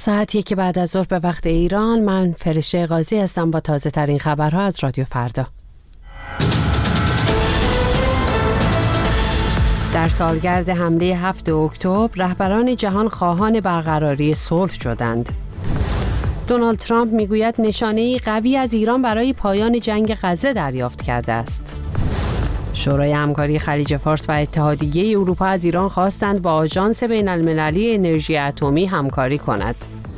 ساعت 1 بعد از ظهر به وقت ایران. من فرشته قاضی هستم با تازه ترین خبرها از رادیو فردا. در سالگرد حمله 7 اکتبر رهبران جهان خواهان برقراری صلح شدند. دونالد ترامپ میگوید نشانه‌ای قوی از ایران برای پایان جنگ غزه دریافت کرده است. شورای همکاری خلیج فارس و اتحادیه اروپا از ایران خواستند با آژانس بین‌المللی انرژی اتمی همکاری کند.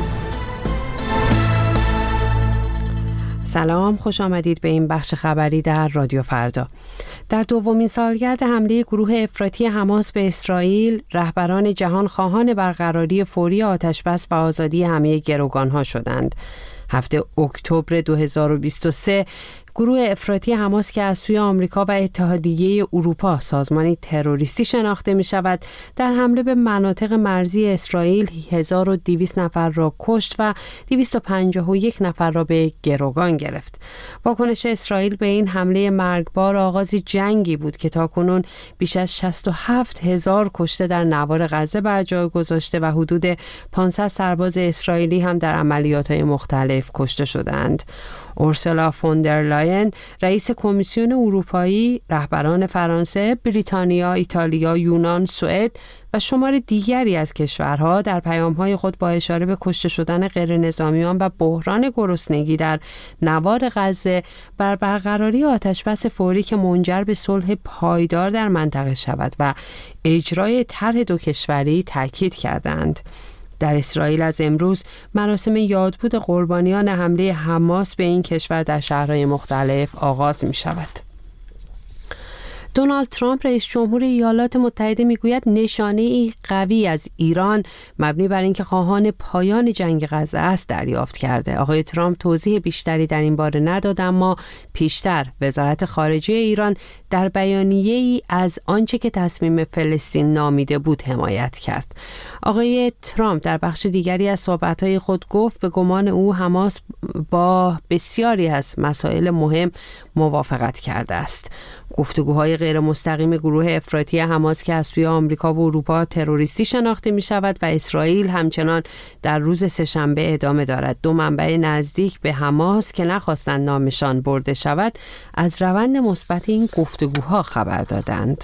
سلام، خوش آمدید به این بخش خبری در رادیو فردا. در دومین سالگرد حمله گروه افراطی حماس به اسرائیل، رهبران جهان خواهان برقراری فوری آتشبس و آزادی همه گروگانها شدند. 7 اکتبر 2023 گروه افراطی حماس که از سوی آمریکا و اتحادیه اروپا سازمانی تروریستی شناخته می شود، در حمله به مناطق مرزی اسرائیل 1200 نفر را کشت و 251 نفر را به گروگان گرفت. واکنش اسرائیل به این حمله مرگبار آغاز جنگی بود که تاکنون بیش از 67,000 کشته در نوار غزه بر جای گذاشته و حدود 500 سرباز اسرائیلی هم در عملیات‌های مختلف کشته شدند. اورسولا فون در لاین، رئیس کمیسیون اروپایی، رهبران فرانسه، بریتانیا، ایتالیا، یونان، سوئد و شمار دیگری از کشورها در پیام‌های خود با اشاره به کشته شدن غیرنظامیان و بحران گرسنگی در نوار غزه بر برقراری آتشبس فوری که منجر به صلح پایدار در منطقه شود و اجرای طرح دو کشوری تاکید کردند. در اسرائیل از امروز مراسم یادبود قربانیان حمله حماس به این کشور در شهرهای مختلف آغاز می شود. دونالد ترامپ رئیس جمهور ایالات متحده میگوید نشانه‌ای قوی از ایران مبنی بر اینکه خواهان پایان جنگ غزه است دریافت کرده. آقای ترامپ توضیح بیشتری در این باره نداد، اما پیشتر وزارت خارجه ایران در بیانیه‌ای از آنچه که تصمیم فلسطین نامیده بود حمایت کرد. آقای ترامپ در بخش دیگری از صحبت‌های خود گفت به گمان او حماس با بسیاری از مسائل مهم موافقت کرده است. گفتگوهای غیر مستقیم گروه افراطی حماس که از سوی آمریکا و اروپا تروریستی شناخته می شود و اسرائیل همچنان در روز سه‌شنبه ادامه دارد. دو منبع نزدیک به حماس که نخواستند نامشان برده شود از روند مثبت این گفتگوها خبر دادند.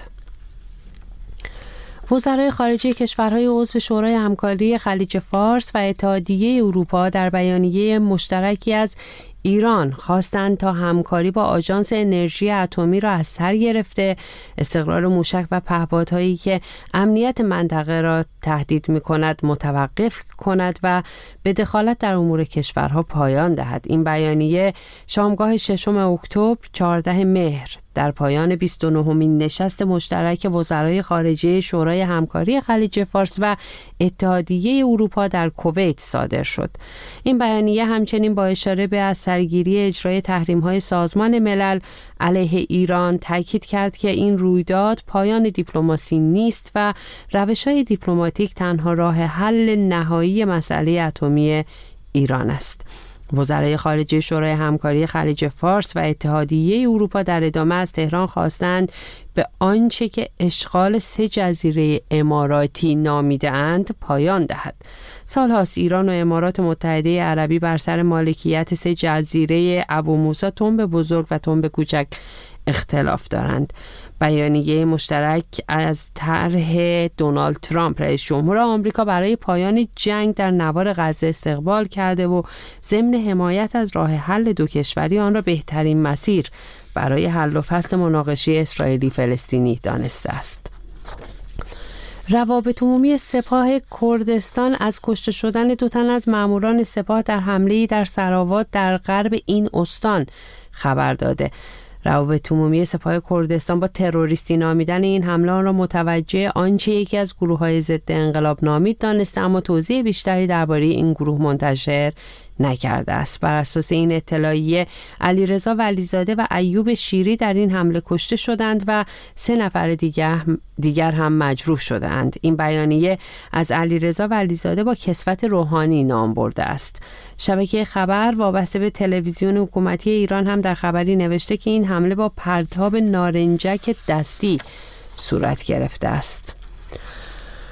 وزرای خارجه کشورهای عضو شورای همکاری خلیج فارس و اتحادیه اروپا در بیانیه مشترکی از ایران خواستند تا همکاری با آژانس انرژی اتمی را از سر گرفته، استقرار موشک و پهپادهایی که امنیت منطقه را تهدید می‌کند متوقف کند و به دخالت در امور کشورها پایان دهد. این بیانیه شامگاه 6 اکتبر 14 مهر در پایان 29مین نشست مشترک وزرای خارجه شورای همکاری خلیج فارس و اتحادیه اروپا در کویت صادر شد. این بیانیه همچنین با اشاره به از سرگیری اجرای تحریم‌های سازمان ملل علیه ایران تاکید کرد که این رویداد پایان دیپلماسی نیست و روش‌های دیپلماتیک تنها راه حل نهایی مسئله اتمی ایران است. وزرای خارجه شورای همکاری خلیج فارس و اتحادیه اروپا در ادامه از تهران خواستند به آنچه که اشغال 3 جزیره اماراتی نامیده‌اند پایان دهد. سال‌هاست ایران و امارات متحده عربی بر سر مالکیت 3 جزیره ابو موسی تنب بزرگ و تنب کوچک اختلاف دارند. بیانیه مشترک از طرح دونالد ترامپ رئیس جمهور آمریکا برای پایان جنگ در نوار غزه استقبال کرده و ضمن حمایت از راه حل دو کشوری آن را بهترین مسیر برای حل و فصل مناقشه اسرائیلی فلسطینی دانسته است. روابط عمومی سپاه کردستان از کشته شدن 2 تن از ماموران سپاه در حمله‌ای در سراوات در غرب این استان خبر داده. روابط عمومی سپاه کردستان با تروریستی نامیدن این حمله را متوجه آنچه یکی از گروه‌های ضد انقلاب نامید دانسته، اما توضیح بیشتری درباره این گروه منتشر نکرده است. بر اساس این اطلاعیه علیرضا ولیزاده و ایوب شیری در این حمله کشته شدند و 3 نفر دیگر هم مجروح شدند. این بیانیه از علیرضا ولیزاده با کسوت روحانی نام برده است. شبکه خبر وابسته به تلویزیون حکومتی ایران هم در خبری نوشته که این حمله با پرتاب نارنجک دستی صورت گرفته است.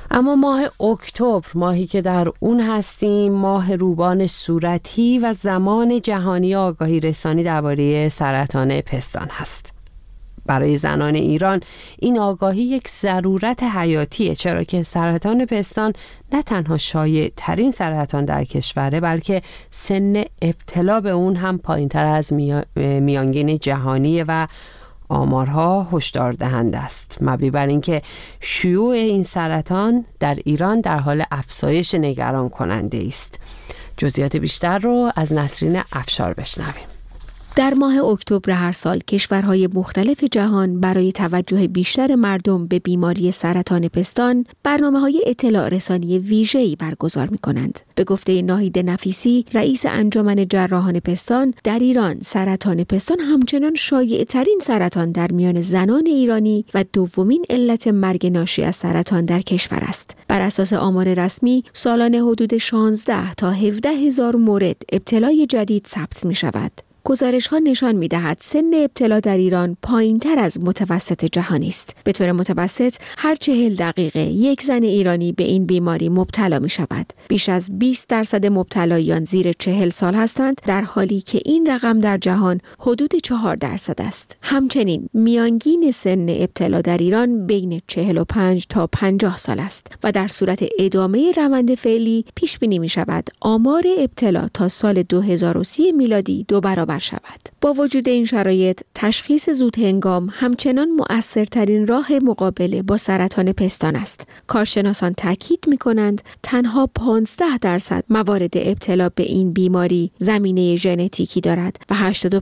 اما ماه اکتبر، ماهی که در اون هستیم، ماه روبان صورتی و زمان جهانی آگاهی رسانی درباره سرطان پستان هست. برای زنان ایران این آگاهی یک ضرورت حیاتیه، چرا که سرطان پستان نه تنها شایع ترین سرطان در کشوره، بلکه سن ابتلا به اون هم پایین‌تر از میانگین جهانیه و آمارها هشدار دهنده است. مبنی بر اینکه شیوع این سرطان در ایران در حال افزایش نگران کننده است. جزئیات بیشتر رو از نسرین افشار بشنویم. در ماه اکتبر هر سال کشورهای مختلف جهان برای توجه بیشتر مردم به بیماری سرطان پستان برنامه‌های اطلاع رسانی ویژه‌ای برگزار می‌کنند. به گفته ناهید نفیسی، رئیس انجمن جراحان پستان، در ایران سرطان پستان همچنان شایع‌ترین سرطان در میان زنان ایرانی و دومین علت مرگ ناشی از سرطان در کشور است. بر اساس آمار رسمی، سالانه حدود 16 تا 17 هزار مورد ابتلای جدید ثبت می‌شود. گزارش‌ها نشان می‌دهد سن ابتلا در ایران پایین‌تر از متوسط جهانی است. به طور متوسط هر 40 دقیقه یک زن ایرانی به این بیماری مبتلا می‌شود. بیش از 20% مبتلایان زیر 40 سال هستند، در حالی که این رقم در جهان حدود 4% است. همچنین میانگین سن ابتلا در ایران بین 45 تا 50 سال است و در صورت ادامه روند فعلی پیش بینی می‌شود آمار ابتلا تا سال 2030 میلادی 2 برابر شود. با وجود این شرایط، تشخیص زود هنگام همچنان مؤثرترین راه مقابله با سرطان پستان است. کارشناسان تاکید می‌کنند تنها 15% موارد ابتلا به این بیماری زمینه ژنتیکی دارد و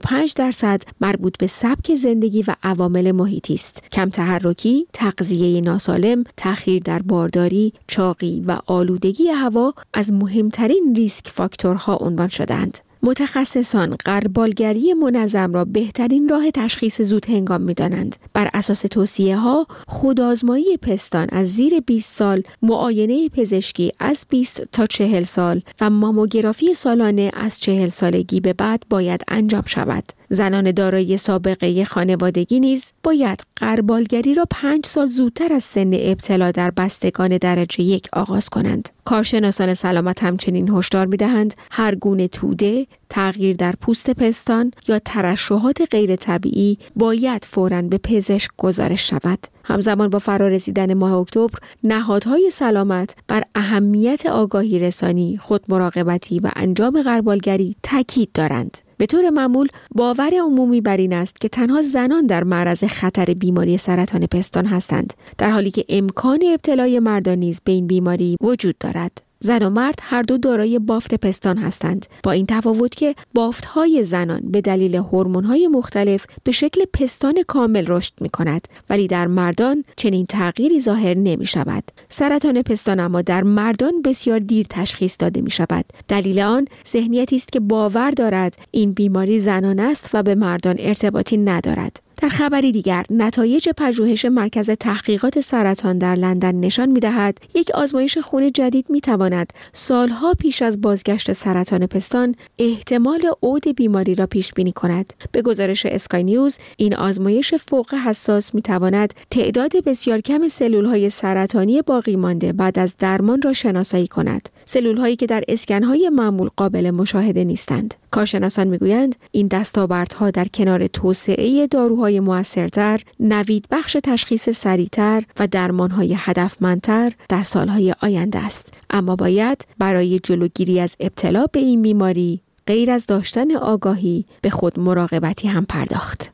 85% مربوط به سبک زندگی و عوامل محیطی است. کم تحرکی، تغذیه ناسالم، تأخیر در بارداری، چاقی و آلودگی هوا از مهمترین ریسک فاکتورها عنوان شدند. متخصصان غربالگری منظم را بهترین راه تشخیص زود هنگام می‌دانند. بر اساس توصیه‌ها، خودآزمایی پستان از زیر 20 سال، معاینه پزشکی از 20 تا 40 سال و ماموگرافی سالانه از 40 سالگی به بعد باید انجام شود. زنان دارای سابقه خانوادگی نیز باید غربالگری را 5 سال زودتر از سن ابتلا در بستگان درجه 1 آغاز کنند. کارشناسان سلامت همچنین هشدار می‌دهند هر گونه توده، تغییر در پوست پستان یا ترشحات غیر طبیعی باید فوراً به پزشک گزارش شود. همزمان با فرارسیدن ماه اکتبر، نهادهای سلامت بر اهمیت آگاهی رسانی، خودمراقبتی و انجام غربالگری تاکید دارند. به طور معمول باور عمومی بر این است که تنها زنان در معرض خطر بیماری سرطان پستان هستند، در حالی که امکان ابتلای مردان نیز به این بیماری وجود دارد. زن و مرد هر دو دارای بافت پستان هستند، با این تفاوت که بافت‌های زنان به دلیل هورمون‌های مختلف به شکل پستان کامل رشد می‌کند، ولی در مردان چنین تغییری ظاهر نمی‌شود. سرطان پستان اما در مردان بسیار دیر تشخیص داده می‌شود. دلیل آن ذهنیتی است که باور دارد این بیماری زنانه است و به مردان ارتباطی ندارد. در خبری دیگر، نتایج پژوهش مرکز تحقیقات سرطان در لندن نشان می‌دهد یک آزمایش خون جدید می‌تواند سالها پیش از بازگشت سرطان پستان احتمال عود بیماری را پیش بینی کند. به گزارش اسکای نیوز، این آزمایش فوق حساس می‌تواند تعداد بسیار کم سلول‌های سرطانی باقی مانده بعد از درمان را شناسایی کند. سلول‌هایی که در اسکن‌های معمول قابل مشاهده نیستند. کارشناسان می‌گویند این دستاوردها در کنار توسعه داروهای مؤثرتر، نوید بخش تشخیص سریعتر و درمانهای هدفمندتر در سالهای آینده است. اما باید برای جلوگیری از ابتلا به این بیماری غیر از داشتن آگاهی به خود مراقبتی هم پرداخت.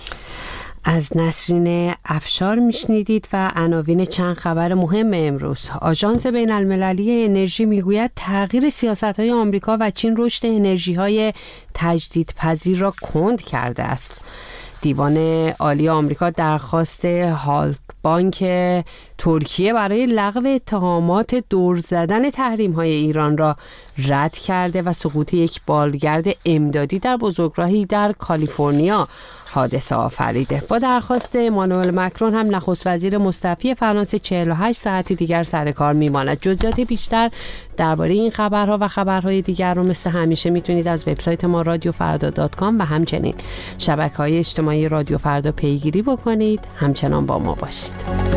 از نسرین افشار میشنیدید و عناوین چند خبر مهم امروز. آژانس بین المللی انرژی میگوید تغییر سیاست‌های آمریکا و چین رشد انرژی‌های تجدیدپذیر را کند کرده است. دیوان عالی آمریکا درخواست هالکبانک ترکیه برای لغو اتهامات دور زدن تحریم‌های ایران را رد کرده و سقوط یک بالگرد امدادی در بزرگراهی در کالیفرنیا حادثه آفریده. با درخواست امانوئل مکرون هم نخست وزیر مستعفی فرانسه 48 ساعتی دیگر سر کار میماند. جزئیات بیشتر درباره این خبرها و خبرهای دیگر رو مثل همیشه میتونید از وبسایت ما رادیوفردا.com و همچنین شبکه‌های اجتماعی رادیو فردا پیگیری بکنید. همچنان با ما باشید.